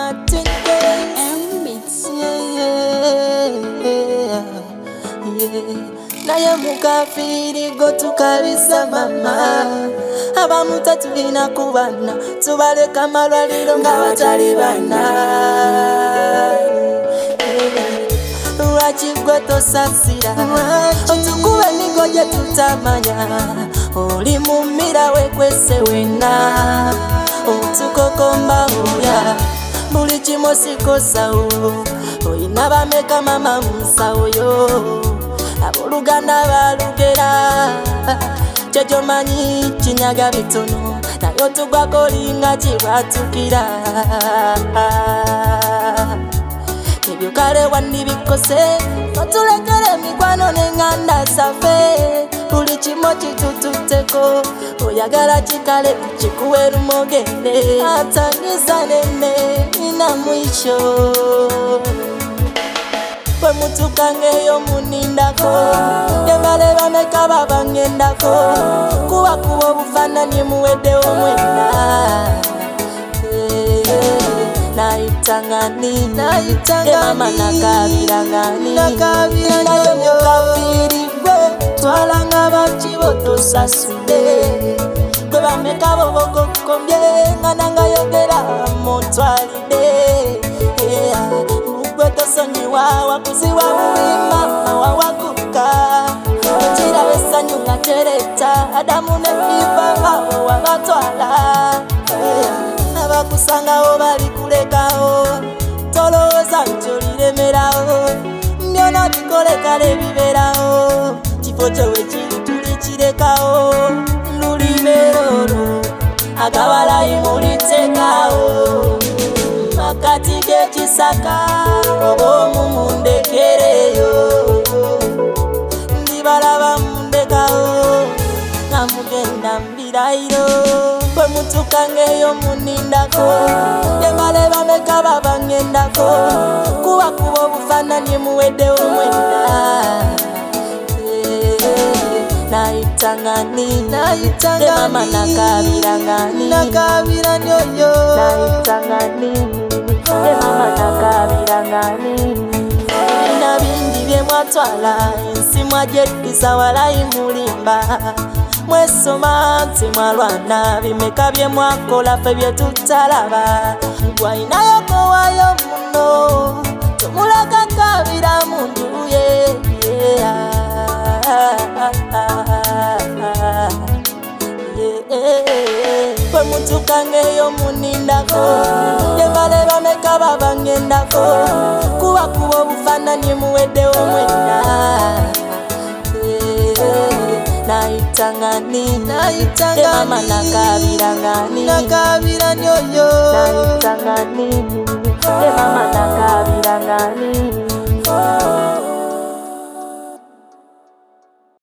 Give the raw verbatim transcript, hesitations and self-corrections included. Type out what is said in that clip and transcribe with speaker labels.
Speaker 1: Martin
Speaker 2: M-Beats.
Speaker 1: yeah, yeah, yeah. Naye mukafiri go tukabisa mama abamuta tulina kubana tubaleka malwaliro nga batali bana lwaki gwe tosasira otukuba emigo gye tutamanya oli mumira wekwese wenna otukokomba oya buli kimosikosawo oyina bameka mama musawo yo aboluganda balugera jojo manyi kinyaga bitono nayo tugwako linga kirwatukira ebyo kale wandibikose otulekere emikwano n'enganda zaffe buli kimo kitututeko oyagala kikale kikuwe lumogende atangiza nene ina mwisho bwe mutukangeyo munindako ebale bameka babangendako kuba kuba obufaananyi muweddewo mwenda nayitangani emama nakabirangani nayo mukafirirwe twalanga bakibotosasule gwe bameka bobokokombye nga nangayogera mutwalide gwe tosonyiwa wakuziwa bubi mama wawaguka okirawo essanyu nga tereta adamu ne Eva abo wabatwala abakusangawo balikulekawo tolowooza nti oliremerawo byona bikole kale biberawo kifo kyo wekiri tulikirekawo lulibeerolo agabalayi mulitekawo makati g'ekisaka oba omumumundekereyo ndibalaba mundekawo nga mugenda mbirayiro bwe mutukangeyo munindako ebale bameka babangendako kuba kuba obufaananyi muweddewo mwenda nayitangani emama nakabirangani nakabirani oyo nayitangani emama nakabirangani bina bingi bye mwatwala ensi mwagyeddiza walayi mulimba mwesoma nti mwalwana bimeka bye mwakola ffe bye tutalaba gwayinayo kowayo muno tomuleka kabira munduye bwe mutukangeyo munindako ebale bameka babangendako kuba kuba obufaananyi muweddewo mwenda nayitangani emama nakabirangani nakabirani oyo nayitangani